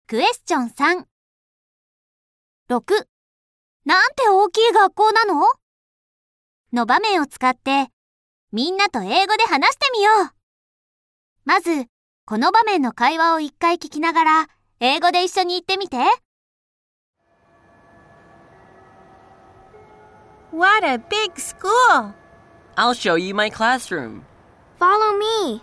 クエスチョン3。6. なんて大きい学校なの？の場面を使ってみんなと英語で話してみよう。まず、この場面の会話を一回聞きながら英語で一緒に言ってみて。 What a big school! I'll show you my classroom. Follow me.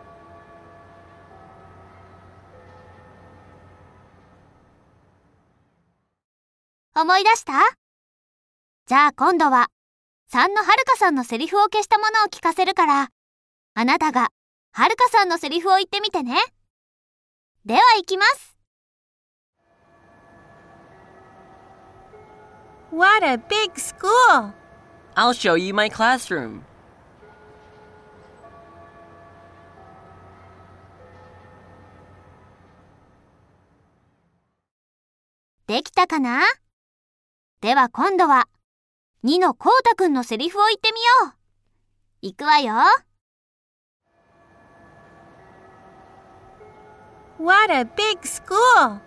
思い出した？じゃあ今度は3のはるかさんのセリフを消したものを聞かせるから、あなたがはるかさんのセリフを言ってみてね。では行きます。 What a big school! I'll show you my classroom. できたかな？では今度は2のこうたくんのセリフを言ってみよう。いくわよ。 What a big school!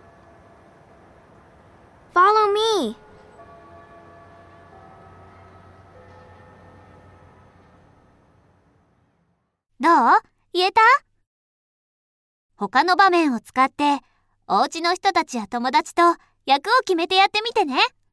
Follow me. どう？言えた？他の場面を使ってお家の人たちや友達と役を決めてやってみてね。